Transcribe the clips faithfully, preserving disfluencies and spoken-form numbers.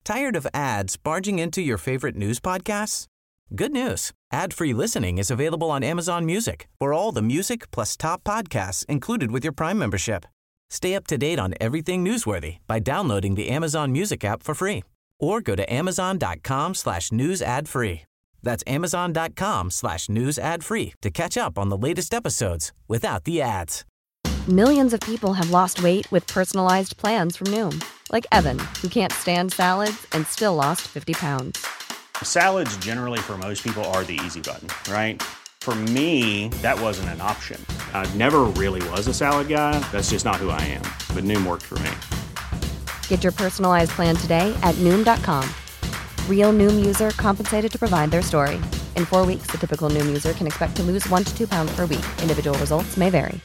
Tired of ads barging into your favorite news podcasts? Good news. Ad-free listening is available on Amazon Music for all the music plus top podcasts included with your Prime membership. Stay up to date on everything newsworthy by downloading the Amazon Music app for free or go to amazon.com slash news ad free. That's amazon.com slash news ad free to catch up on the latest episodes without the ads. Millions of people have lost weight with personalized plans from Noom. Like Evan, who can't stand salads and still lost fifty pounds. Salads generally for most people are the easy button, right? For me, that wasn't an option. I never really was a salad guy. That's just not who I am. But Noom worked for me. Get your personalized plan today at Noom dot com. Real Noom user compensated to provide their story. In four weeks, the typical Noom user can expect to lose one to two pounds per week. Individual results may vary.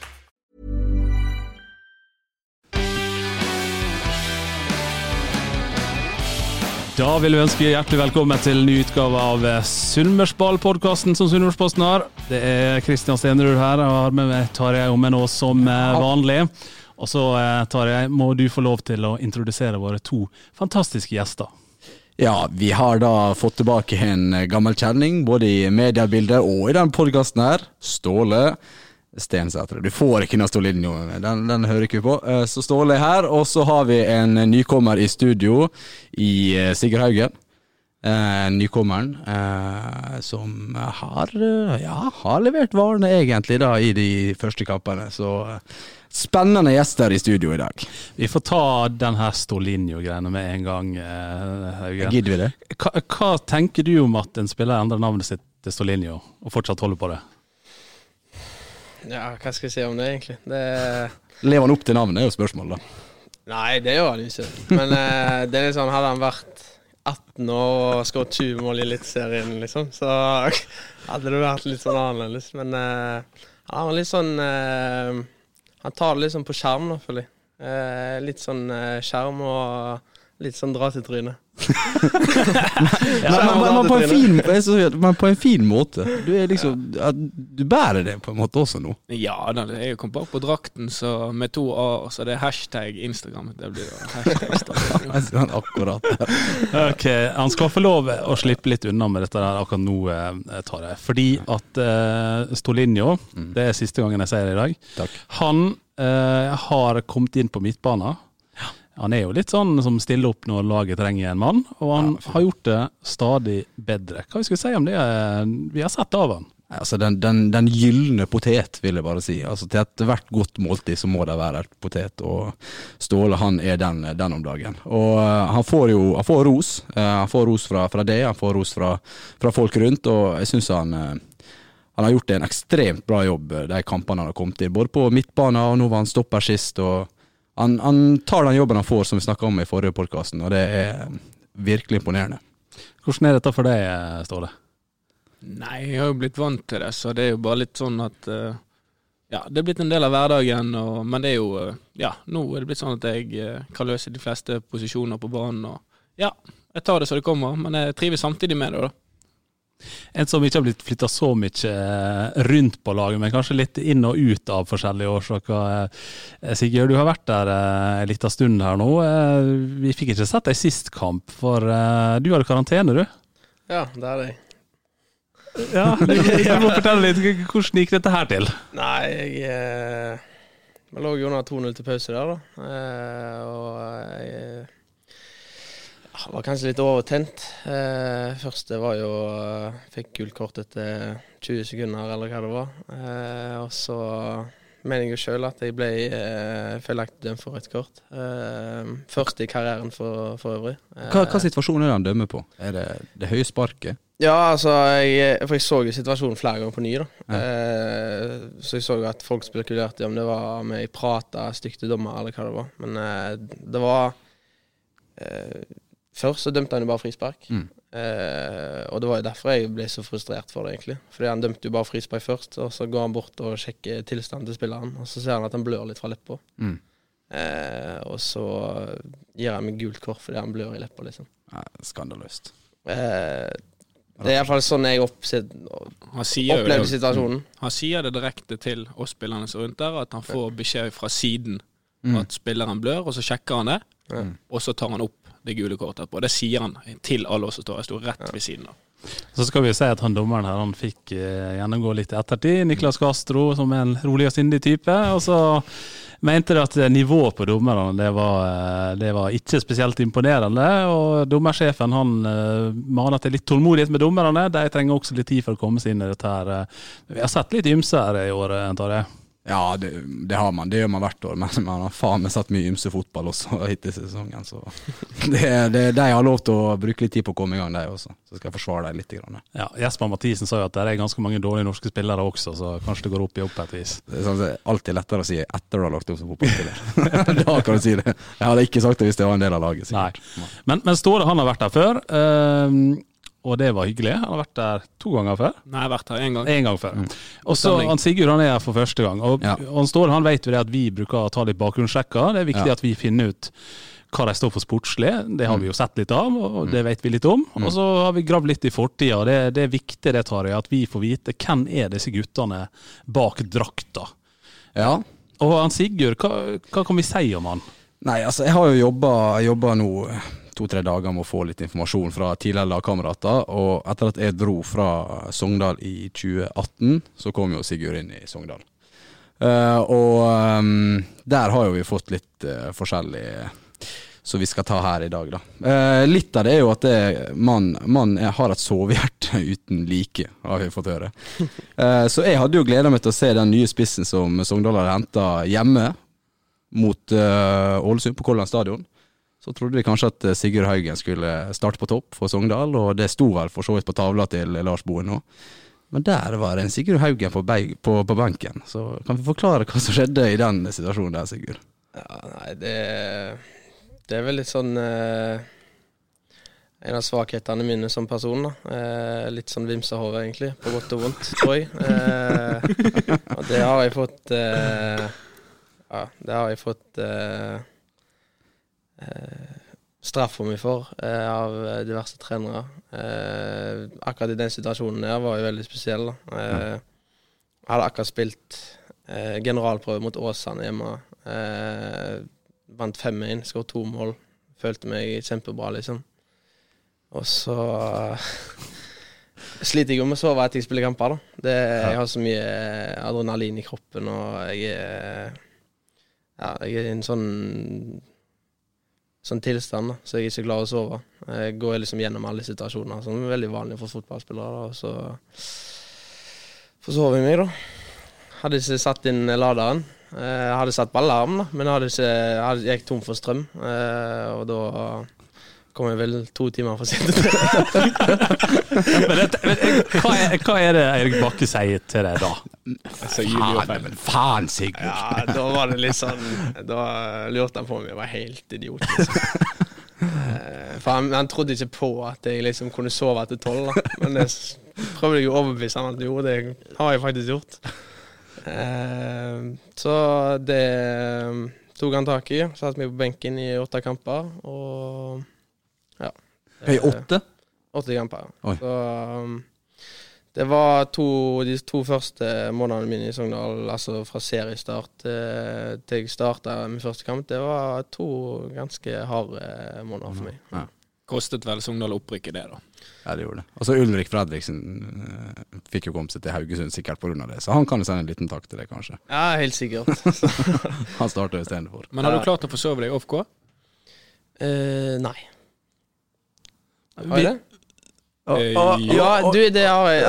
Da vil vi ønske hjertelig velkommen til en ny utgave av Sunnmørsball-podcasten som Sunnmørsposten har. Det er Kristian Stenerud her, og har med meg Tarjei med nå som vanlig. Og så Tarjei, må du få lov til å introdusere våre to fantastiske gjester. Ja, vi har da fått tilbake en gammel kjenning, både i mediebildet og i den podcasten her. Ståle Stensætre. Du får ikke noe Stålinjo, den, den hører ikke på. Så Ståle er her, og så har vi en nykommer i studio i Sigurd Haugen. Nykommeren som har, ja, har levert varene egentlig da i de første kampene. Så spennende gjester i studio i dag. Vi får ta den her Stålinjo-greiene med en gang, Haugen. Gidder vi det? Hva, hva tenker du om at en spiller endrer navnet sitt til Stålinjo, og fortsatt holder på det? Ja, hva skal jeg si om det egentlig? Det... Lever han opp til navnet, er jo spørsmålet da. Nei, det gjør han ikke. Men eh, det er litt sånn, hadde han vært atten år og skåret tjue mål i Eliteserien, liksom, så hadde det vært litt sånn annerledes. Men eh, han var litt sånn, eh, han tar det litt sånn på skjerm nå, føler jeg. Eh, litt sånn eh, skjerm og litt sånn dra til trynet. ja, men, men, men, på en fin, men på en fin måte. Du er liksom, du bærer det på en måte også nå. Ja, da, jeg kom bak på drakten så med to A, så det er hashtag Instagram. Det blir hashtag Instagram. Akkurat. Ok, han skal få lov å slippe litt unna med dette der akkurat nå, tar jeg. Fordi at uh, Stålinjo, mm. det er siste gangen jeg sier det i dag. Takk. Han uh, har kommet inn på midtbanen. Han er jo litt sånn som stiller opp når laget trenger en mann, og han ja, har gjort det stadig bedre. Hva skal vi si om det vi har sett av han? Altså den, den, den gyllene potet, vil jeg bare si. Altså til et hvert godt måltid så må det være et potet, og Ståle han er den, den om dagen. Og uh, han får jo han får ros. Uh, han får ros fra, fra det, han får ros fra, fra folk rundt, og jeg synes han, uh, han har gjort en ekstremt bra jobb de kampene han har kommet til, både på midtbanen, og nå var han stopper sist, og Han, han tar den jobben han får, som vi snakket om i forrige podcasten, og det er virkelig imponerende. Hvordan er dette for deg, Ståle? Nei, jeg har jo blitt vant til det, så det er jo bare litt sånn at uh, ja, det er blitt en del av hverdagen, og, men det er jo, uh, ja, nå er det blitt sånn at jeg uh, kan løse de fleste posisjoner på banen, og ja, jeg tar det så det kommer, men jeg trives samtidig med det da. En som ikke har blitt flyttet så mye rundt på laget, men kanskje litt inn og ut av forskjellige årsaker. Sigurd, du har vært der en liten stund her nå. Vi fikk ikke sett deg sist kamp, for du hadde karantene, du? Ja, det er det. Ja, du, du må fortelle litt, hvordan gikk dette her til? Nei, jeg, jeg lå jo under to null til pause der da, og jeg... Jeg var kanskje litt overtent. Eh, første var jo, uh, fikk gult kort etter tjue sekunder, eller hva det var. Eh, og så mener jeg jo selv at jeg ble uh, feilaktig dømt for et kort. Eh, første i karrieren for, for øvrig. Eh, hva, hva situasjon er det han dømmer på? Er det det høye sparket? Ja, altså, jeg, for jeg så jo situasjonen flere ganger på ny da. Ja. Eh, så jeg så jo at folk spekulerte om det var med jeg pratet stygt til dommer, eller hva det var. Men eh, det var... Eh, Først så dømte han jo bare frispark, mm. eh, og det var jo derfor jeg ble så frustrert for det egentlig. Fordi han dømte jo bare frispark først, og så går han bort og sjekker tilstanden til spilleren, og så ser han at han blør litt fra leppa. Mm. Eh, og så gir han meg gult kort fordi han blør i leppa, liksom. Ja, skandaløst. Eh, det er i hvert fall sånn jeg oppsett, opplevde situasjonen. Mm. Han sier det direkte til oss spillerne som rundt der, at han får beskjed fra siden mm. at spilleren blør, og så sjekker han det, mm. og så tar han opp det gule kortet på. Det sier han til alle oss som står, jeg står rett ved siden av. Så skal vi jo si at han dommeren her, han fikk eh, gjennomgå litt i ettertid, Niklas Castro, som er en rolig og sindig type, og så mente det at nivået på dommerne, det var, det var ikke spesielt imponerende, og dommersjefen, han uh, maner til litt tålmodighet med dommerne, de trenger også litt tid for å komme seg inn i dette her. Vi har sett litt ymse her i år, antar jeg. Ja, det, det har man, det gjør man hvert år, men man har faen meg satt mye ymse fotball også hittil i sesongen, så det, det, de har lov til å bruke litt tid på å komme i gang, de også, så skal jeg forsvare dem litt grann. Ja, Jesper Mathisen sa jo at det er ganske mange dårlige norske spillere også, så kanskje det går opp i opp et vis. Det er sånn, det er alltid lettere å si etter å ha lagt opp som fotballspiller. Da kan du si det. Jeg hadde ikke sagt det hvis det var en del av laget, sikkert. Nei, men, men Ståle, han har vært der før, uh, og det var hyggelig. Han har vært der to ganger før. Nei, jeg har vært her en gang. En gang før. Mm. Og så han Sigurd, han er her for første gang. Og ja. Han står, han vet jo det at vi bruker å ta litt bakgrunnssjekker. Det er viktig ja. At vi finner ut hva de står for sportslig. Det har vi jo sett litt av, og det vet vi litt om. Mm. Og så har vi gravd litt i fortida. Det, det er viktig, det tar jeg, at vi får vite hvem er disse guttene bak drakta. Ja. Og han Sigurd, hva, hva kan vi si om han? Nei, altså, jeg har jo jobbet, jobbet nå to-tre dager med å få litt informasjon fra tidligere lagkamerater, og etter at jeg dro fra Sogndal i tjue atten, så kom jo Sigurd inn i Sogndal. Uh, og um, der har jo vi fått litt uh, forskjellig så vi skal ta her i dag da. Uh, litt av det er jo at det, man, man har et sovehjerte uten like, har vi fått høre. Uh, så jeg hadde jo gledet meg til å se den nye spissen som Sogndal hadde hentet hjemme mot uh, Ålesund på Kolland stadion. Så trodde vi kanskje at Sigurd Haugen skulle starte på topp for Sogndal, og det sto vel for så vidt på tavla til Lars Boen nå. Men der var en Sigurd Haugen på, på, på benken, så kan vi forklare hva som skjedde i den situasjonen der, Sigurd? Ja, nei, det, det er vel litt sånn eh, en av svakhetene mine som person da. Eh, litt sånn vimsehår egentlig, på godt og vondt, tror jeg. Eh, og det har jeg fått eh, ja, det har jeg fått eh, straff for meg for eh, av diverse trenere. Eh, akkurat i den situasjonen der var jeg veldig spesiell. Da. Eh, jeg hadde akkurat spilt eh, generalprøve mot Åsane hjemme. Eh, vant fem en, skåret to mål. Følte meg kjempebra, liksom. Og så sliter jeg jo med å sove etter jeg spiller kamper. Da. Det, jeg har så mye adrenalin i kroppen, og jeg er, ja, jeg er i en sånn sånn tilstand, da, så jeg er ikke glad å sove. Jeg går liksom gjennom alle situasjoner, som er veldig vanlig for fotballspillere, da, og så forsover jeg meg, da. Hadde ikke satt inn laderen. Jeg hadde satt på alarm, da, men jeg hadde ikke, jeg hadde, jeg gikk tom for strøm, og da kom jeg vel to timer for sent. men, det, men hva, er, hva er det Eirik Bakke sier til deg da? Altså, faen, men faen, Sigurd. Ja, da var det litt sånn, da lurte han på om jeg var helt idiot. Liksom. For han, han trodde ikke på at jeg liksom kunne sove etter tolv, da. Men det prøvde jeg å overbevise han at jo, det har jeg faktisk gjort. Så det tok han tak i, satt meg på benken i åtte kamper, og ja. I åtte? Åtte kamper, ja. Så det var to, de to første månedene mine i Sogndal, altså fra seriestart eh, til jeg startet min første kamp, det var to ganske harde måneder for meg. Ja. Kostet vel Sogndal opprykket det da? Ja, det gjorde det. Og så Ulrik Fredriksen uh, fikk jo komme seg til Haugesund sikkert på grunn av det, så han kan jo sende en liten takk til det kanskje. Ja, helt sikkert. Han startet i stedet for. Men har du klart å forsove deg off-K? Uh, nei. Har Vi... jeg det? Oh, oh, ja, du, det har jeg.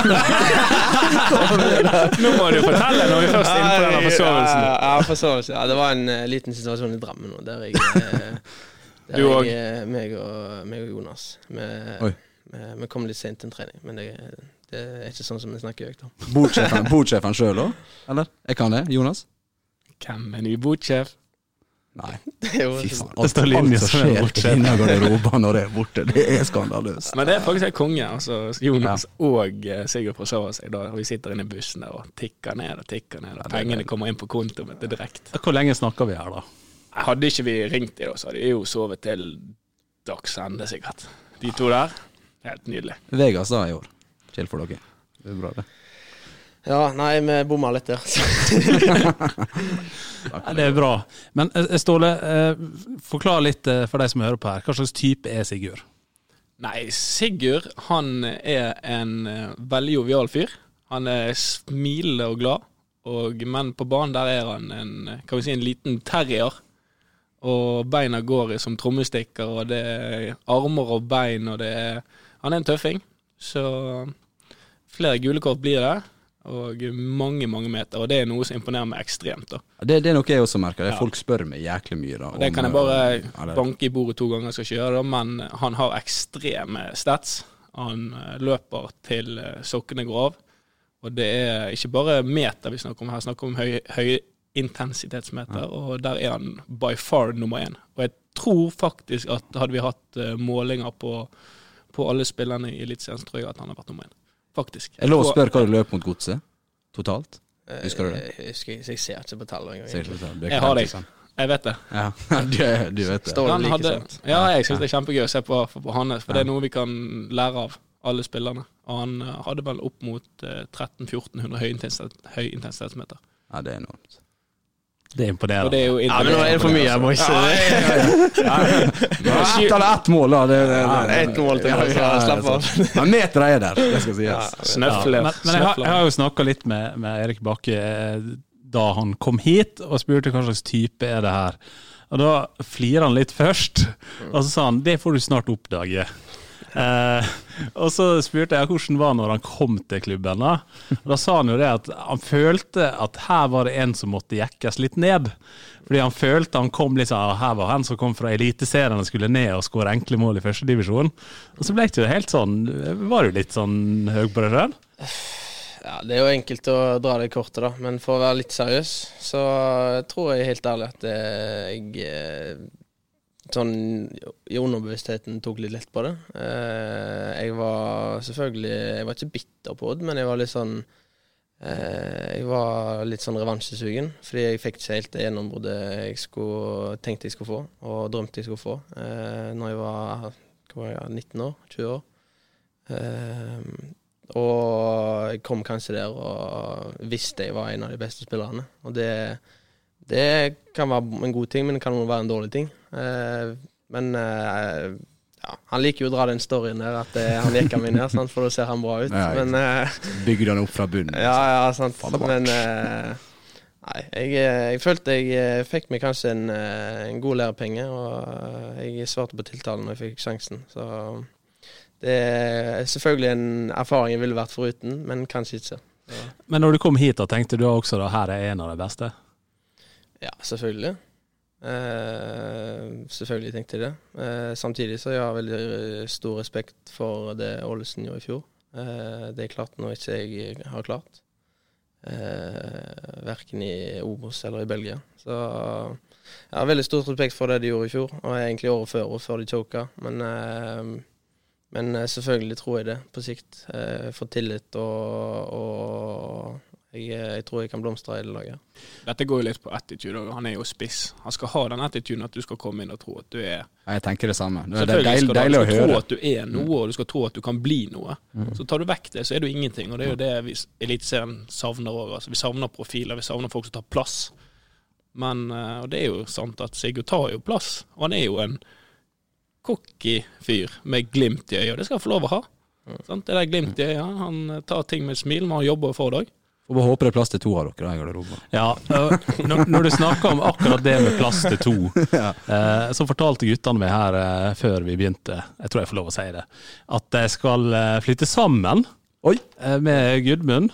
Nå må du fortelle når vi først er inne på denne forsovelsen. Ja, ja, forsovelsen. Ja, det var en uh, liten situasjon i Drammen nå, der jeg, uh, der du jeg uh, meg, og, meg og Jonas vi, vi kom litt sent til en trening, men det, det er ikke sånn som vi snakker høyt om. Bordsjefen, bordsjefen selv da? Eller? Jeg kan det, Jonas? Hvem er ny bordsjef? Nei, det er jo fy faen, alt, alt, alt som skjer inni garderoben når det er borte, det er skandaløst. Men det er faktisk en konge, altså Jonas ja. Og Sigurd forsover seg da vi sitter inne i bussen der og tikker ned og tikker ned, og ja, pengene kommer inn på kontoen til direkt. Hvor lenge snakker vi her da? Hadde ikke vi ringt i da, så hadde vi jo sovet til dags ende sikkert. De to der, helt nydelig. Vegas da i år, chill for dere, det er bra det. Ja, nei, vi bommer litt der. Det er bra. Men Ståle, forklar litt for deg som hører på her. Hva slags type er Sigurd? Nei, Sigurd, han er en veldig jovial fyr. Han er smilende og glad. Og, men på banen der er han en, kan vi si, en liten terrier. Og beina går som trommestikker, og det er armer og bein, og det er, han er en tøffing. Så flere gule kort blir det, og mange, mange meter, og det er noe som imponerer meg ekstremt. Da. Det, det er noe jeg også merker, det er folk spør meg jæklig mye. Da, det om, kan jeg bare ja, banke i bordet to ganger skal kjøre, da, men han har ekstreme stats. Han løper til sokkene går av, og det er ikke bare meter vi snakker om her, snakker om høy, høy intensitetsmeter, og der er han by far nummer én. Og jeg tror faktisk at hadde vi hatt uh, målinger på, på alle spillerne i Elitserien, så tror jeg at han har vært nummer én. Faktisk. Jeg lov å spørre hva du løp mot godset? Totalt? Husker du det? Jeg, jeg, jeg ser ikke på tallet engang. Jeg har det. Jeg vet det. Ja, du, du vet det. Står det like hadde, sant? Ja, jeg synes det er kjempegøy å se på, på Hannes, for det er noe vi kan lære av alle spillerne. Og han uh, hadde vel opp mot uh, tretten til fjorten hundre høyintensitetsmeter. Ja, det er enormt. Det er imponerende. Og det er jo ja, men nå er det for mye, jeg må ikke si det. Ett eller ett mål, da. Det, det, det, ja, ett mål til meg, så slapp av. Men meter er der, det skal sies. Ja, Snøfler. Ja, men men jeg, har, jeg har jo snakket litt med, med Erik Bakke da han kom hit, og spurte hva slags type er det her. Og da flirer han litt først, og så sa han, det får du snart oppdage. Eh, og så spurte jeg hvordan var når han kom til klubben da. Og da sa han jo det at han følte at her var det en som måtte jekkes litt ned, fordi han følte han kom litt sånn, her var han som kom fra eliteserien og skulle ned og skåre enkle mål i første divisjon, og så ble det jo helt sånn, var du litt sånn høy på det selv? Ja, det er jo enkelt å dra det kortet da, men for å være litt seriøs så tror jeg helt ærlig at jeg sånn i underbevisstheten tok litt lett på det. Eh, jeg var selvfølgelig, jeg var ikke bitter på det, men jeg var litt sånn, eh, jeg var litt sånn revansjesugen, fordi jeg fikk ikke helt det gjennombruddet jeg skulle, tenkte jeg skulle få, og drømte jeg skulle få, eh, når jeg var, hva var jeg, nitten år, tjue år. Eh, og jeg kom kanskje der og visste jeg var en av de beste spillerne, og det Det kan være en god ting, men det kan også være en dårlig ting. Eh, men eh, ja, han liker jo å dra den storyen der, at eh, han jekker meg ned, sant, for da ser han bra ut. Ja, men, eh, bygger han opp fra bunnen. Ja, ja, sant. Men eh, nei, jeg, jeg følte jeg fikk meg kanskje en, en god lærepenge, og jeg svarte på tiltalen når jeg fikk sjansen. Så det er selvfølgelig en erfaring jeg ville vært foruten, men kanskje ikke. Så. Men når du kom hit, da tenkte du også da her er en av de beste? Ja, selvfølgelig. Eh, selvfølgelig tenkte jeg det. Eh, samtidig så jeg har veldig stor respekt for det Ålesund gjorde i fjor. Eh, det er klart noe ikke jeg har klart. Eh, hverken i Obos eller i Belgia. Så jeg har veldig stor respekt for det de gjorde i fjor, og egentlig året før, og før de choka. Men, eh, men selvfølgelig tror jeg det på sikt. Eh, for tillit og... og Jeg, jeg tror jeg kan blomstre i det laget. Dette går jo litt på attitude, han er jo spiss. Han skal ha den attituden at du skal komme inn og tro at du er... Jeg tenker det samme. Det er deil, deilig, deilig å høre. Du skal tro at du er noe, og du skal tro at du kan bli noe. Mm. Så tar du vekk det, så er du ingenting. Og det er jo det vi eliteserien savner også. Altså, vi savner profiler, vi savner folk som tar plass. Men og det er jo sant at Sigurd tar jo plass. Og han er jo en cocky fyr med glimt i øyet, og det skal han få lov å ha. Mm. Det der glimt i øyet, han tar ting med et smil, men han jobber for det også. Og bare håper det er plass til to av dere, jeg det Ja, når, når du snakker om akkurat det med plass til to, ja. eh, så fortalte guttene meg her eh, før vi begynte, jeg tror jeg får lov å si det, at de skal eh, flytte sammen Oi. Eh, med Gudmund.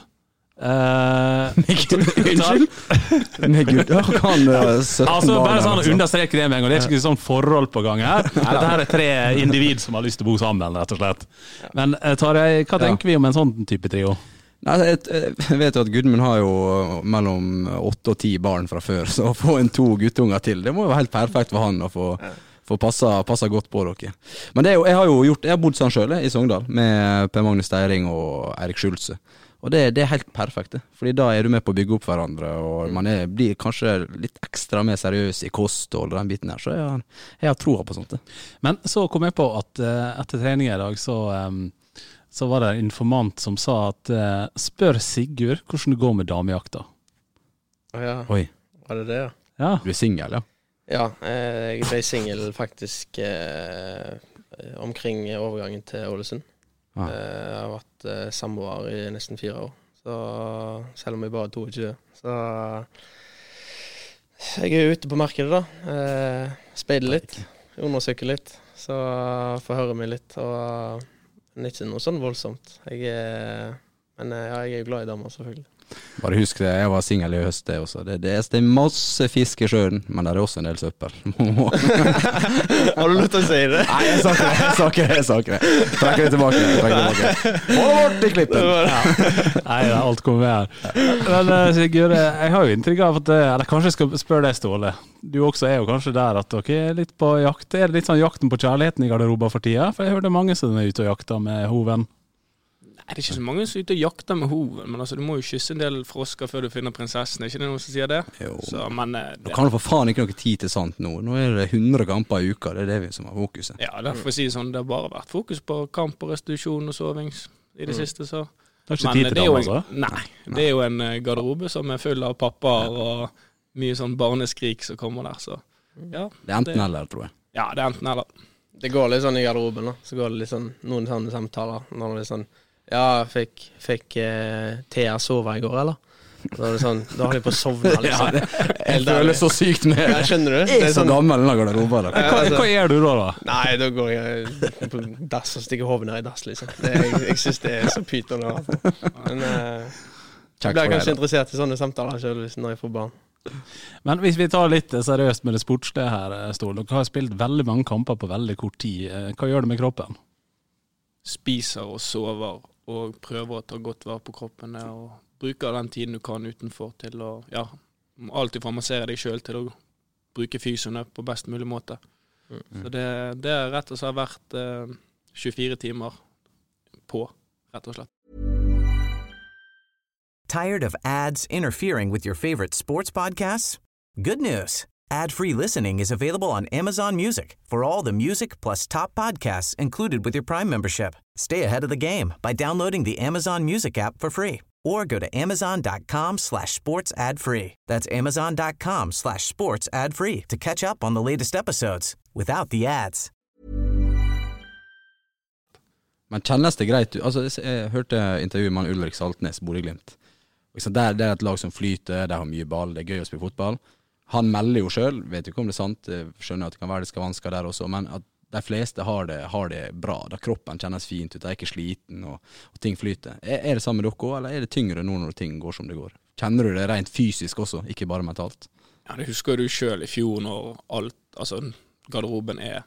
Eh, med Gudmund? Unnskyld? med Gudmund? Ja, kan sytten altså, bare sånn å understreke det med en gang, det er ikke sånn forhold på gang her. Dette her er tre individ som har lyst til å bo sammen, rett og slett. Men eh, Tarjei, hva tenker ja. vi om en sånn type trio? Nei, jeg, jeg vet jo at Gudmund har jo mellom åtte og ti barn fra før, så å få en to guttunger til, det må jo være helt perfekt for han å få, få passe, passe godt på dere. Men det er jo, jeg har jo gjort, jeg har bodd sånn selv i Sogndal, med Per Magnus Steiring og Erik Schulze. Og det, det er helt perfekt, fordi da er du med på å bygge opp hverandre, og man er, blir kanskje litt ekstra mer seriøs i kosthold og den biten her, så jeg har, jeg har troa på sånt. Men så kom jeg på at etter trening i dag, så... Um så var det en informant som sa at eh, spør Sigurd hvordan det går med damejakta. Ja. Oi. Var det det, ja? Ja. Du er single, ja. Ja, eh, jeg ble single faktisk eh, omkring overgangen til Ålesund. Ah. Eh, jeg har vært eh, samboer i nesten fire år, så selv om jeg bare er tjueto. Så jeg er ute på markedet da. Eh, speider litt, undersøker litt, så får høre meg litt. Og det er ikke noe sånn voldsomt. Jeg er, men ja, jeg er glad i damer, selvfølgelig. Bare husk det, jeg var single i høst det også. Det, det, det er masse fisk i sjøen, men det er også en del søppel. Har du lyst til å si det? Nei, jeg sa ikke det, jeg sa ikke det, jeg sa ikke det. Trekker det tilbake, trekker det tilbake. Hold bort i klippen! Ja. Nei, alt kommer her. Men Sigurd, jeg har jo inntrykk av at, eller kanskje jeg skal spørre deg, Ståle. Du også er jo kanskje der at dere er litt på jakt. Er det litt sånn jakten på kjærligheten i garderoben for tida? For jeg hørte mange som er ute og jakter med hoven. Nei, det er ikke så mange som er ute og jakter med hoven, men altså, du må jo kysse en del frosker før du finner prinsessen. Er ikke det noen som sier det? Jo. Så, men, Nå kan du for faen ikke noe tid til sånt nå. Nå er det hundre kamper i uka, det er det vi som har fokuset. Ja, derfor sier jeg sånn, det har bare vært fokus på kamp og restitusjon og sovings i det mm. siste, så. Det er ikke tid til det, altså? Nei, det er jo en garderobe som er full av pappaer og mye sånn barneskrik som kommer der, så. Ja, det er enten det, eller, tror jeg. Ja, det er enten eller. Det går litt sånn i garderoben da, så går det litt sånn, noen sånne samtaler, når det er sånn, ja, fikk, fikk eh, Thea sove i går, eller? Da er det sånn, da har de på å sovne, liksom. Ja, det, jeg føler så sykt med ja, skjønner du? Jeg er så sånn, gammel i garderoben. Hva, hva gjør du da, da? Nei, da går jeg på dass og stikker hodet ned i dass, liksom. Det, jeg, jeg synes det er så pyton å ha på. Men eh, jeg blir kanskje interessert i sånne samtaler selv når jeg får barn. Men hvis vi tar litt seriøst med det sportslige her, Ståle, dere har spilt veldig mange kamper på veldig kort tid. Hva gjør det med kroppen? Spiser og sover og prøver å ta godt vare på kroppen og bruker den tiden du kan utenfor til å, ja, alltid formalisere deg selv til å bruke fysiene på best mulig måte. Mm. Så det, det er rett og slett vært eh, tjuefire timer på, rett og slett. Tired of ads interfering with your favorite sports podcasts? Good news. Ad-free listening is available on Amazon Music for all the music plus top podcasts included with your Prime membership. Stay ahead of the game by downloading the Amazon Music app for free or go to amazon.com slash sports ad free. That's amazon.com slash sports ad free to catch up on the latest episodes without the ads. Men kjennes det greit? Altså, jeg hørte intervjuet med Ulrik Saltnes, Bodø/Glimt. Der, det er et lag som flyter, det har mye ball, det er gøy å spille fotball. Han melder jo selv, vet ikke om det er sant, skjønner at det kan være det skal vansker der også, men at de fleste har det, har det bra, da kroppen kjennes fint ut, de er ikke sliten og, og ting flyter. Er, er det samme med dere, eller er det tyngre nå når ting går som det går? Kjenner du det rent fysisk også, ikke bare mentalt? Ja, det husker du selv i fjor når alt, altså garderoben er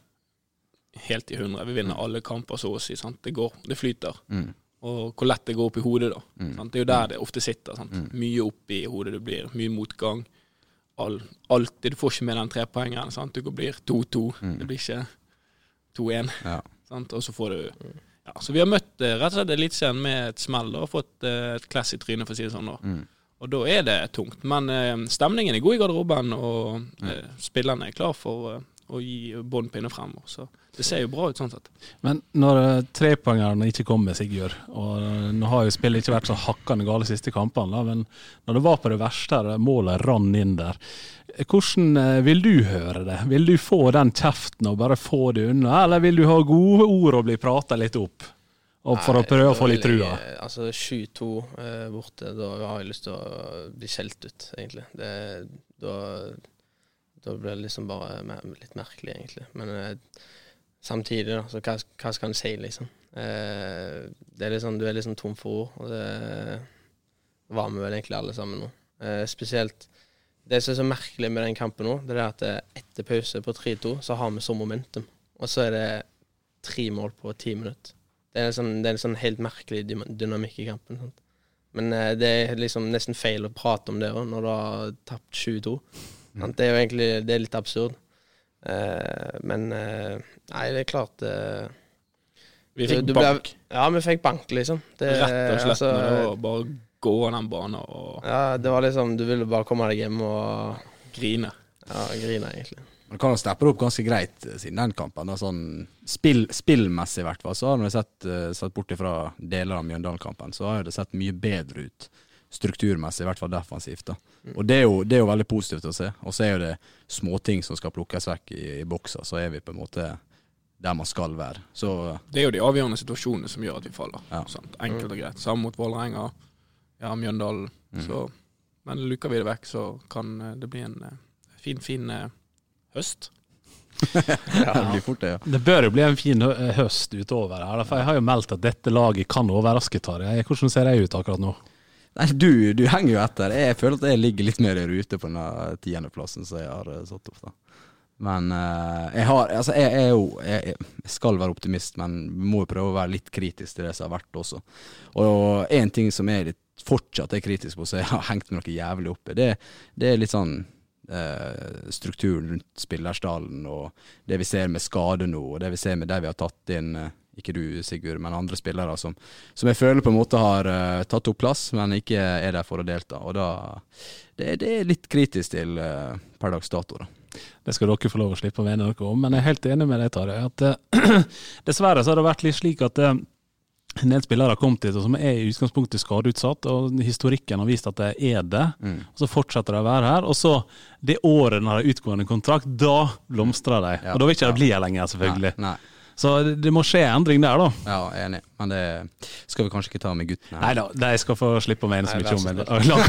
helt i hundre. Vi vinner mm. alle kamper så å si, sant? Det går, det flyter. Mm. Og hvor lett det går opp i hodet da. Mm. Sant? Det er jo der det ofte sitter, sant? Mm. Mye opp i hodet det blir, mye motgang. All, alltid, du får ikke med den tre poengeren, sant? Du blir to-to, mm. det blir ikke to-en, ja. Sant? Og så får du, ja, så vi har møtt rett og slett Eliteserien med et smell og fått et klass i trynet for å si det sånn da. Mm. Og da er det tungt, men eh, stemningen er god i garderoben, og mm. eh, spillerne er klar for eh, å gi båndpinne fremover, så det ser jo bra ut sånn sett. Men når uh, trepoengerne ikke kommer, Sigurd, og uh, nå har jo spillet ikke vært så hakkende gale siste kampene, men når det var på det verste her, målet rann inn der, hvordan uh, vil du høre det? Vil du få den kjeften og bare få det unna, eller vil du ha gode ord og bli pratet litt opp? Og for Nei, å prøve å få litt trua? Altså sju-to uh, borte, da har jeg lyst til å bli skjelt ut, egentlig. Det, da, da blir det liksom bare litt merkelig, egentlig. Men uh, samtidig da, så hva, hva skal han si liksom? Eh, det er liksom, du er liksom tom for ord, og det var vi vel egentlig alle sammen nå. Eh, spesielt, det som er så merkelig med den kampen nå, det er at etter pause på tre-to, så har vi så momentum. Og så er det tre mål på ti minutter. Det er, sånn, det er en sånn helt merkelig dynamikk i kampen. Sant? Men eh, det er liksom nesten feil å prate om det også, når du har tapt sju-to. Mm. Det er jo egentlig, det er litt absurd. Uh, men uh, nei, det er klart uh, vi fikk du, du bank ble, ja, vi fikk bank liksom det, rett og slett, altså, når det var bare gå den banen og... ja, det var liksom, du ville bare komme deg hjem og grine ja, grine egentlig. Man kan jo steppe opp ganske greit siden den kampen da, sånn spill, spillmessig i hvert fall, så har vi sett, uh, sett bort fra deler av Mjøndalen-kampen, så har det sett mye bedre ut strukturmessig, i hvert fall defensivt da. Og det er, jo, det er jo veldig positivt å se. Og så er jo det småting som skal plukkes vekk i, i bokser, så er vi på en måte der man skal være. Så, det er jo de avgjørende situasjonene som gjør at vi faller. Ja. Sant? Enkelt og greit. Samme mot Vålerenga, ja, Mjøndalen. Mm. Så, men lukker vi det vekk, så kan det bli en fin, fin høst. Ja, det blir fort det, ja. Det bør jo bli en fin høst utover her, for jeg har jo meldt at dette laget kan overraske, Tarjei. Hvordan ser jeg ut akkurat nå? Nei, du, du henger jo etter. Jeg føler at jeg ligger litt mer i rute på denne tiendeplassen som jeg har satt opp da. Men uh, jeg har, altså jeg er jo, jeg, jeg skal være optimist, men må jo prøve å være litt kritisk til det som har vært også. Og en ting som er litt fortsatt er kritisk på, så jeg har hengt med noe jævlig oppe, det, det er litt sånn uh, strukturen rundt spillerstallen, og det vi ser med skade nå, og det vi ser med det vi har tatt inn, uh, ikke du Sigurd, men andre spillere som, som jeg føler på en måte har uh, tatt opp plass, men ikke er der for å delta. Og da, det, det er litt kritisk til uh, per dags dato da. Det skal dere få lov å slippe å mene noe om, men jeg er helt enig med deg, Tarjei, at uh, dessverre så har det vært litt slik at uh, en del spillere har kommet hit, og som er i utgangspunktet skadeutsatt, og historikken har vist at det er det, mm. og så fortsetter de å være her, og så det året når de har utgående kontrakt, da blomstrer de, ja, og da vil ikke ja. det bli her lenger, selvfølgelig. Nei, nei. Så det, det må skje endring der da. Ja, jeg er enig. Men det skal vi kanskje ikke ta med guttene. Nei da, de skal få slippe å mene så mye om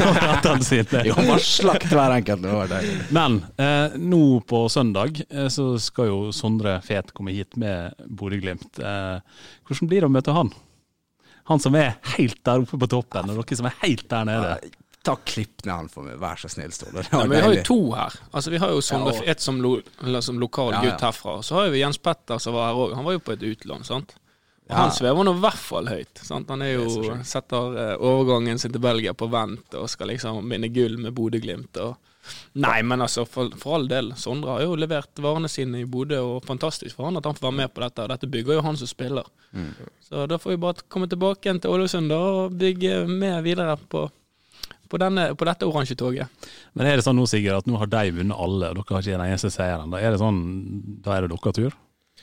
det. Jo, bare slakt hver enkelt. Men eh, nå på søndag eh, så skal jo Sondre Fet komme hit med Bodø-Glimt. Eh, hvordan blir det å møte han? Han som er helt der oppe på toppen, og dere som er helt der nede. Ta klipp ned han for meg, vær så snill, Ståle. Ja, vi har jo to her. Altså, vi har jo Sondre ja, Fet som, lo, som lokal ja, ja. gutt herfra. Så har vi Jens Petter som var her også. Han var jo på et utland, sant? Og ja. han svever nå i hvert fall høyt, sant? Han er jo, er setter uh, overgangen sin til Belgia på vent, og skal liksom vinne gull med Bodø-Glimt. Og... Nei, men altså, for, for all del, Sondre har jo levert varene sine i Bodø, og fantastisk for han at han får være med på dette, og dette bygger jo han som spiller. Mm. Så da får vi bare komme tilbake igjen til Ålesund da, og bygge med videre på På, denne, på dette oransje toget. Men er det sånn nå, Sigurd, at nå har de vunnet alle, og dere har ikke en eneste seier enda? Er det sånn, da er det deres tur?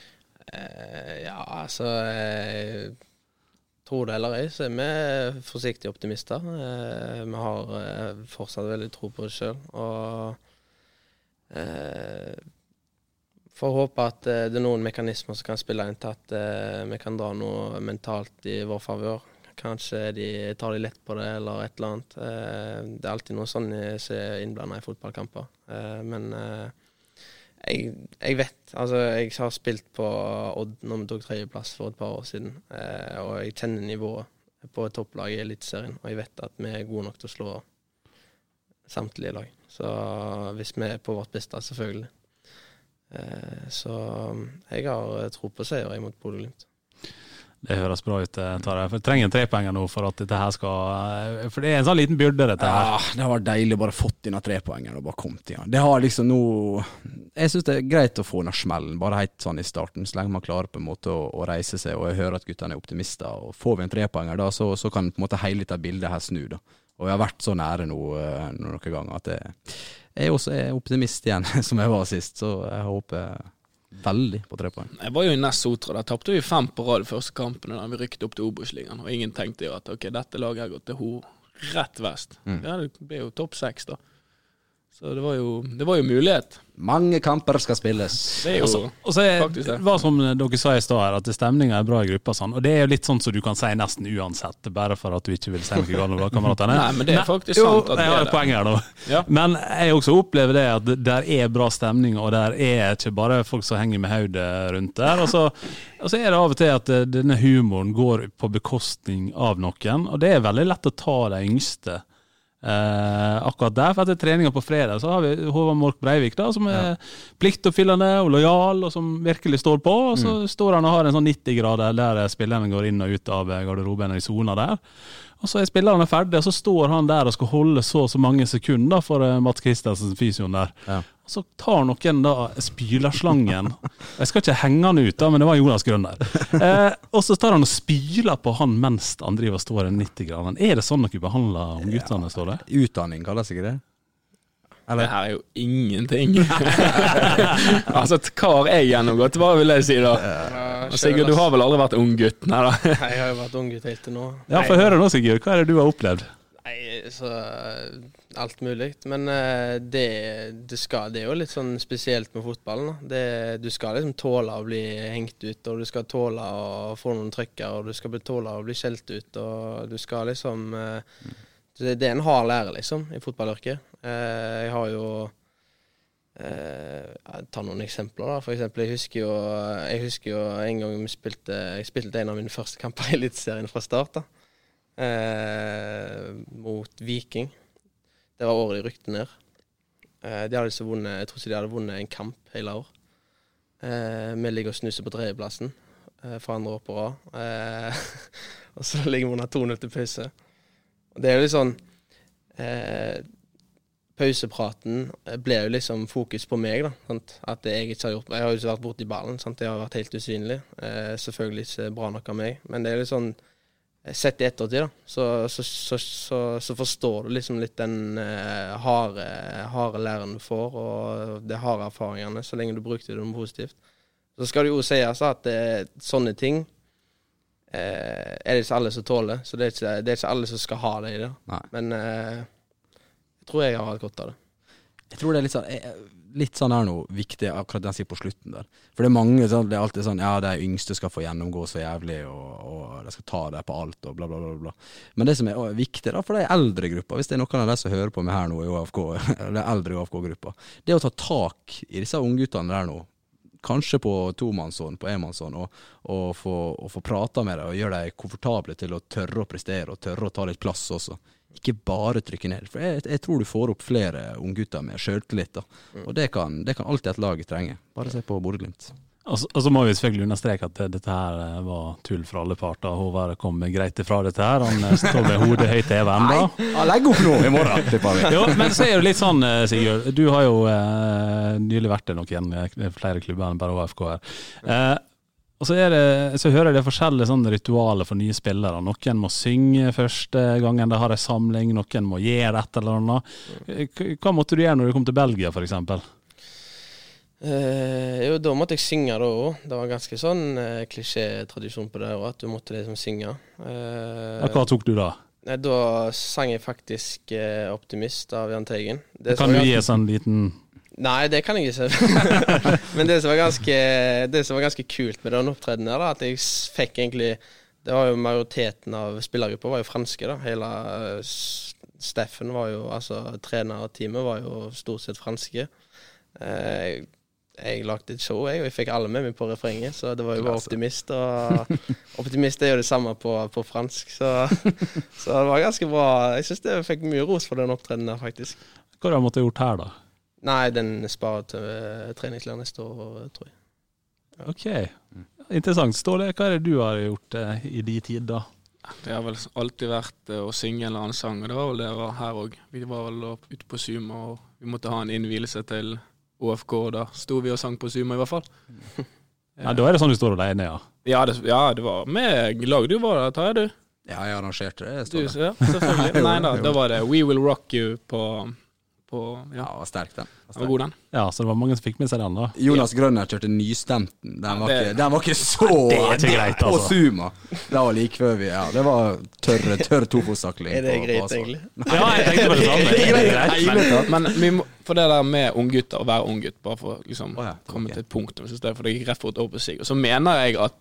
Eh, ja, altså, jeg tror det eller ei, så er vi forsiktige optimister. Eh, vi har eh, fortsatt veldig tro på det selv, og eh, får håpe at eh, det er noen mekanismer som kan spille inn til at eh, vi kan dra noe mentalt i vår favør. Kanskje de tar de lett på det, eller et eller annet. Det er alltid noe sånn som er innblandet i fotballkamper. Men jeg, jeg vet, altså jeg har spilt på Odd når vi tok tredjeplass for et par år siden, og jeg kjenner nivået på topplaget i Eliteserien, og jeg vet at vi er gode nok til å slå samtlige lag. Så hvis vi er på vårt beste, selvfølgelig. Så jeg har tro på seier imot Bodø-Glimt. Det høres bra ut, Tarjei. For jeg trenger en trepoenger nå for at dette her skal... For det er en sånn liten byrde, dette her. Ja, det har vært deilig å bare fått inn av trepoenger og bare kommet igjen. Det har liksom noe... Jeg synes det er greit å få den smellen, bare helt sånn i starten, så lenge man klarer på en måte å, å reise seg, og jeg hører at guttene er optimister, og får vi en trepoenger da, så, så kan på en måte hele dette bildet her snu da. Og jeg har vært så nære nå noen ganger at jeg, jeg også er optimist igjen, som jeg var sist, så jeg håper... veldig på tre poeng. Jeg var jo i Ness Sotra, da tappte vi fem på rad første kampene da vi rykket opp til Obos-ligaen, og ingen tenkte jo at ok, dette laget har gått til ho rett vest. Mm. Ja, det ble jo topp seks da. Så det var jo, det var jo mulighet. Mange kamper skal spilles. Det er jo også, og så er, faktisk det. Hva som dere sa i sted her, at stemningen er bra i gruppa sånn, og det er jo litt sånn som du kan si nesten uansett, bare for at du ikke vil si noe galt med kameratene. Nei, men det er faktisk sant at det er det. Jeg har et poeng her nå. Ja. Men jeg også opplever det at der er bra stemning, og der er ikke bare folk som henger med hodet rundt der, og så, og så er det av og til at denne humoren går på bekostning av noen, og det er veldig lett å ta de yngste. Eh, akkurat der, for etter treninga på fredag så har vi Håvard Mork Breivik da, som er ja. pliktoppfyllende og lojal og som virkelig står på, og så mm. står han og har en sånn nitti grader der spillerne går inn og ut av garderoben i zona der, og så er spillerne ferdige, og så står han der og skal holde så og så mange sekunder for Mats Kristensen fysioen der, ja. og så tar noen da spylerslangen, jeg skal ikke henge han ut da, men det var Jonas Grønn der, eh, og så tar han og spyler på han mens han driver og står i nitti grader. Er det sånn dere behandler om guttene, står det? Utdanning kalles ikke det? Eller? Det her er jo ingenting. Altså, hva har jeg gjennomgått? Hva vil jeg si da? Ja, Sigurd, du har vel aldri vært ung gutt? Nei, da. Nei, jeg har jo vært ung gutt helt til nå. Ja, for høre nå, Sigurd. Hva er det du har opplevd? Nei, så alt mulig. Men det, det, skal, det er jo litt sånn spesielt med fotballen. Da. Det, du skal liksom tåle å bli hengt ut, og du skal tåle å få noen trykker, og du skal tåle å bli skjelt ut, og du skal liksom Det, det er en hard lære, liksom, i fotballyrket. Jeg har jo Jeg tar noen eksempler, da. For eksempel, jeg husker jo, jeg husker jo en gang vi spilte, jeg spilte en av mine første kamper i Eliteserien fra start, da. Eh, mot Viking. Det var året de rykte ned. Eh, de hadde så vunnet, jeg tror ikke de hadde vunnet en kamp hele år. Eh, vi ligger og snuser på tredjeplassen eh, for andre år på rad. Eh, og så ligger vi under to null til pause. Og det er jo litt sånn eh, pausepraten ble jo liksom fokus på meg, da. Sant? At jeg ikke har gjort Jeg har jo ikke vært borte i ballen, sant? Jeg har vært helt usynlig. Eh, selvfølgelig ikke bra nok av meg, men det er litt sånn sett i ettertid, da, så, så, så, så, så forstår du liksom litt den eh, harde, harde læren du får, og de harde erfaringene, så lenge du bruker det positivt. Så skal det jo sies at det, sånne ting eh, er det ikke alle som tåler, så det er ikke, det er ikke alle som skal ha det i det. Nei. Men eh, jeg tror jeg har hatt godt av det. Jeg tror det er litt sånn, litt sånn her nå, viktig akkurat den sier på slutten der. For det er mange, sånn, det er alltid sånn, ja, de yngste skal få gjennomgå så jævlig, og, og de skal ta det på alt, og bla bla bla bla. Men det som er viktig da, for de eldre grupper, hvis det er noen av de som hører på meg her nå i O F K, eller eldre O F K-grupper, det er å ta tak i disse ungguttene der nå, kanskje på tomannshånd, på enmannshånd, og, og, få, og få prate med dem, og gjøre dem komfortable til å tørre å prestere, og tørre å ta litt plass også. Ikke bare trykke ned, for jeg, jeg tror du får opp flere unggutter med selvtillit da. Og det kan, det kan alltid et lag trenge. Bare se på Bodø/Glimt. Og så, og så må vi selvfølgelig understreke at dette her var tull fra alle parter. Håvard kom greit ifra dette her. Han står med hodet høyt i even da. Nei, han legger opp nå i morgen, tipper vi. Jo, men så er det litt sånn, Sigurd. Du har jo eh, nylig vært i noen flere klubber enn bare O F K her. Eh, Og så, er det, så hører jeg det forskjellige sånne ritualer for nye spillere. Noen må synge første gangen de har en samling, noen må gjøre et eller annet. Hva måtte du gjøre når du kom til Belgia, for eksempel? Eh, jo, da måtte jeg synge da også. Det var ganske sånn eh, klisjé-tradisjon på det også, at du måtte liksom synge. Eh, ja, hva tok du da? Eh, da sang jeg faktisk eh, Optimist av Jahn Teigen. Det kan du gi en sånn liten... Nei, det kan jeg ikke. Men det som var ganske, det som var ganske kult med den opptredenen her, da, at jeg fikk egentlig, det var jo majoriteten av spillergrupper var jo franske da, hele Steffen var jo, altså trenerteamet var jo stort sett franske. Jeg, jeg lagde et show, jeg, og jeg fikk alle med meg på refrenget, så det var jo bare Optimist, og Optimist er jo det samme på, på fransk, så, så det var ganske bra. Jeg synes det fikk mye ros for den opptredenen her, faktisk. Hva har du måttet gjort her da? Nei, den sparer til uh, treningsklær neste år, tror jeg. Ja. Ok, interessant. Ståle, hva er det du har gjort uh, i de tid da? Det har vel alltid vært uh, å synge en eller annen sang, og det var vel det var her også. Vi var vel ute på Suma, og vi måtte ha en innvielse til O F K, og da sto vi og sang på Suma i hvert fall. Ja, da er det sånn du står alene, ja? Ja, det, ja, det var med lag. Du var der, tar jeg du? Ja, jeg arrangerte det. Du, ja, selvfølgelig. Nei da, da var det We Will Rock You på... På, ja. Ja, det var sterk den. Den var god den. Ja, så det var mange som fikk med seg den da. Jonas Grønner kjørte nystemten. Den var, det, ikke, den var ikke så det er ikke greit, altså. På Suma. Det var like før vi, ja. Det var tørre, tørre tofotsakling. Er det greit, egentlig? Ja, jeg tenkte på det samme. Det er greit, men, men vi må, for det der med unggutter, å være unggutt, bare for å liksom, oh, ja. komme okay. til et punktum, så det er for det gikk rett for et år på sig. Og så mener jeg at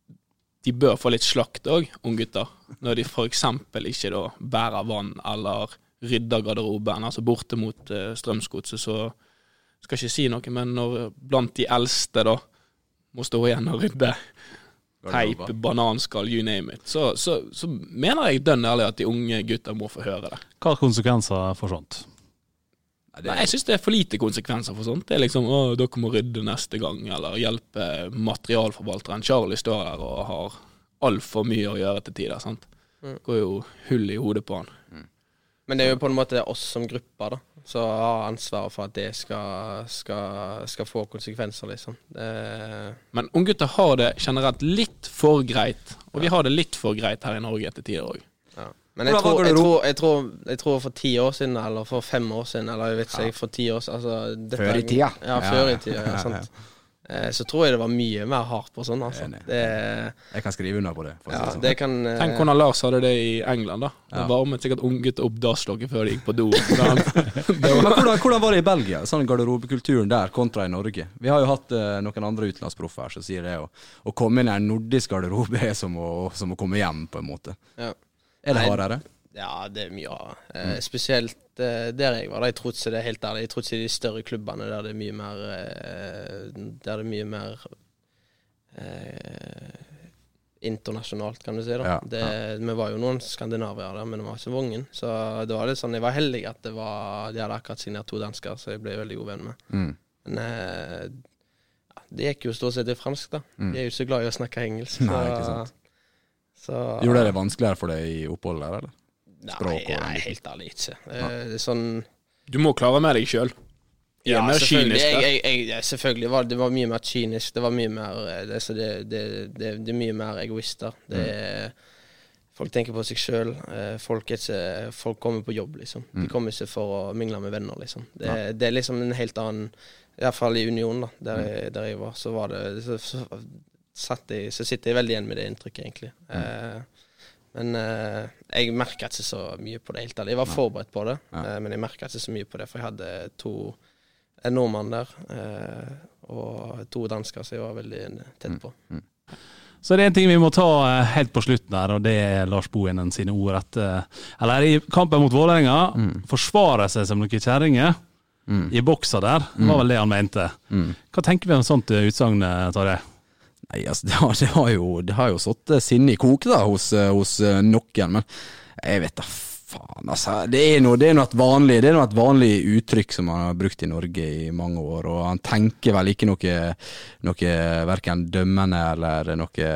de bør få litt slakt også, unggutter, når de for eksempel ikke da bærer vann, eller rydder garderoben, altså borte mot uh, strømsgodset, så skal ikke si noe, men når blant de eldste da må stå igjen og rydde teip, bananskall, you name it, så, så, så mener jeg dønn ærlig at de unge gutter må få høre det. Hva er konsekvenser for sånt? Nei, jeg synes det er for lite konsekvenser for sånt. Det er liksom, å, dere må rydde neste gang, eller hjelpe materialforvalteren. Charlie står der og har alt for mye å gjøre til tider, sant? Det går jo hull i hodet på han. Mm. Men det er jo på en måte oss som grupper da, så har ansvaret for at det skal, skal, skal få konsekvenser, liksom. Det... Men unggutter har det generelt litt for greit, og vi har det litt for greit her i Norge etter tider også. Ja. Men jeg tror, jeg, tror, jeg, tror, jeg tror for ti år siden, eller for fem år siden, eller jeg vet ikke, for ti år siden, altså... Dette, før i tida. Ja, før i tida, ja, sant. eh, så tror jeg det var mye mer hardt på sånn, altså. Det, jeg kan skrive under på det. Ja, sånn. det kan, eh, Tenk hvordan Lars hadde det i England, da. Det Ja. varmet sikkert unget opp dasslokket før de gikk på do. Men hvordan, hvordan var det i Belgia, sånn garderobekulturen der kontra i Norge? Vi har jo hatt uh, noen andre utenlandsproffer her som sier det, å, å komme inn i en nordisk garderobe er som å, som å komme hjem, på en måte. Ja. Er det Nei, hardere? Ja, det er mye hardere. Eh, spesielt eh, der jeg var da, jeg trodde det helt ærlig, jeg trodde i de større klubbene der det er mye mer, eh, der det er mye mer eh, internasjonalt, kan du si da. Ja, det, ja. Vi var jo noen skandinavier der, men det var ikke Vången. Så det var litt sånn, jeg var heldig at det var, de hadde akkurat signert to dansker, så jeg ble veldig god venn med. Mm. Men eh, ja, det gikk jo stort sett til fransk da. Mm. De er jo så glad i å snakke engelsk. Nei, så, ikke sant. Så, Gjorde det vanskeligere for deg i oppholdet der, eller? Nei, nei, helt ærlig ikke. Ja. Det er sånn... Du må klare med deg selv. Ja, mer selvfølgelig. kynisk, Jeg, jeg, jeg, selvfølgelig var det var mye mer kynisk. Det var mye mer det, så det, det, det, det er mye mer egoister. Det er, folk tenker på seg selv. Folk, er ikke, folk kommer på jobb, liksom. De kommer ikke for å mingle med venner, liksom. Det, ja. Det er liksom en helt annen, i hvert fall i Union, da, der, jeg, der jeg var, så var det, så, så, satt jeg, så sitter jeg veldig igjen med det inntrykket, egentlig. Mm. Eh, men eh, jeg merket ikke så mye på det helt ærlig. Jeg var forberedt på det, ja. eh, men jeg merket ikke så mye på det, for jeg hadde to, en nordmann der, eh, og to dansker, så jeg var veldig tett på. Mm. Mm. Så det er en ting vi må ta helt på slutten her, og det er Lars Bohinen sine ord etter, eller i kampen mot Vålerenga, mm. forsvare seg som noen kjæringer, mm. i bokser der, det var vel det han mente. Mm. Hva tenker vi om sånt utsagn, Tarjei? Nei, altså, det har, det har jo, det har jo satt sinne i kok da, hos, hos noen, men jeg vet da, faen, altså, det er noe, det er noe et vanlig, det er noe et vanlig uttrykk som man har brukt i Norge i mange år, og han tenker vel ikke noe, noe hverken dømmende eller noe...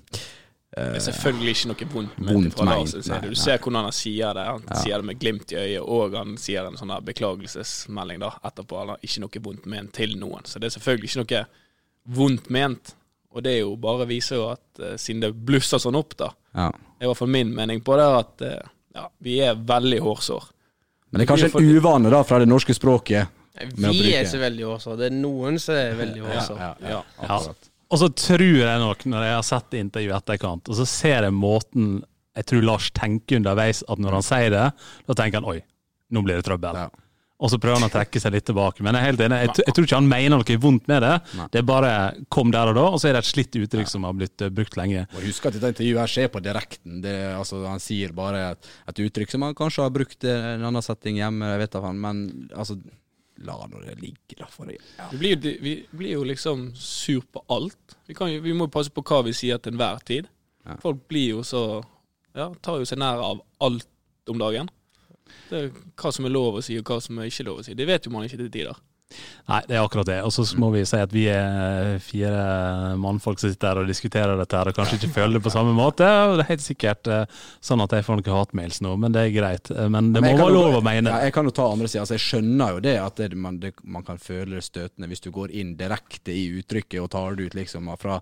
Det er selvfølgelig ikke noe vondt med fra Lars, nei, du ser hvordan han sier det, han ja. sier det med glimt i øyet, og han sier en sånn der beklagelsesmelding da, etterpå, han har ikke noe vondt ment til noen, så det er selvfølgelig ikke noe vondt ment. Og det er jo bare viser jo at uh, siden det blusser sånn opp da, ja. det er i hvert fall min mening på det, at uh, ja, vi er veldig hårsår. Men det er kanskje en uvane da fra det norske språket? Vi er så veldig hårsår, det er noen som er veldig hårsår. Ja, ja, ja, ja. Og så tror jeg nok, når jeg har sett intervju etterkant, og så ser jeg måten, jeg tror Lars tenker underveis, at når han sier det, da tenker han, oi, nå blir det trøbbel. Ja. Og så prøver han å trekke seg litt tilbake. Men jeg er helt enig, jeg, jeg tror ikke han mener noe vondt med det. Nei. Det er bare kom der og da, og så er det et slitt uttrykk ja. som har blitt uh, brukt lenge. Og husk at dette intervjuet her skjer på direkten. Det, altså, han sier bare et, et uttrykk som han kanskje har brukt i en annen setting hjemme, jeg vet av han, men altså, la nå det ligge da for det. Ja. Vi, blir, vi blir jo liksom sur på alt. Vi, kan, vi må passe på hva vi sier til enhver tid. Ja. Folk blir jo så, ja, tar jo seg nær av alt om dagen. Det er hva som er lov å si, og hva som er ikke lov å si. Det vet jo man ikke til tider. Nei, det er akkurat det. Og så må vi si at vi er fire mannfolk som sitter her og diskuterer dette her, og kanskje ikke føler det på samme måte. Og det er helt sikkert sånn at jeg får noen hatmails nå, men det er greit. Men det men må være lov å mene. Ja, jeg kan jo ta andre siden. Altså, jeg skjønner jo det, at det, man, det, man kan føle det støtende hvis du går inn direkte i uttrykket og tar det ut liksom fra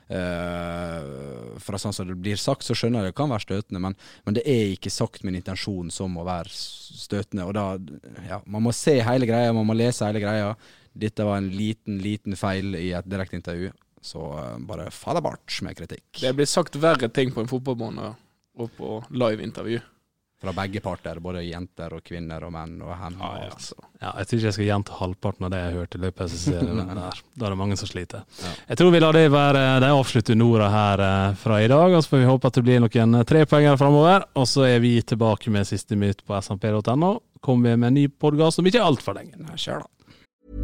Uh, fra sånn som det blir sagt, så skjønner jeg det kan være støtende, men, men det er ikke sagt med en intensjon som å være støtende, og da, ja, man må se hele greia, man må lese hele greia. Dette var en liten, liten feil i et direkte intervju, så uh, bare fadabart med kritikk. Det blir sagt verre ting på en fotballbane og på live-intervju. Fra begge parter, både jenter og kvinner og menn og hen. Ja, ja. Altså. Ja, jeg tror ikke jeg skal gjenta halvparten av det jeg har hørt i løpet av sesongen. Der. Da er det mange som sliter. Ja. Jeg tror vi lar det være de avsluttende ordene her fra i dag, og så får vi håpe at det blir noen trepoengere fremover, og så er vi tilbake med siste minutt på s m p punktum n o. Kommer vi med en ny podcast om ikke alt for lenge. Kjør da.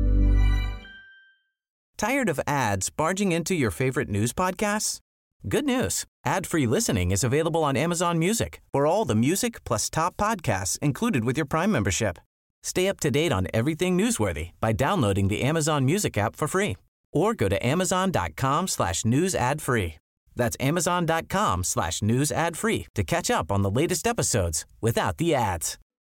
Tired of ads barging into your favorite news podcasts? Good news. Ad-free listening is available on Amazon Music for all the music plus top podcasts included with your Prime membership. Stay up to date on everything newsworthy by downloading the Amazon Music app for free or go to amazon.com slash news ad free. That's amazon.com slash news ad free to catch up on the latest episodes without the ads.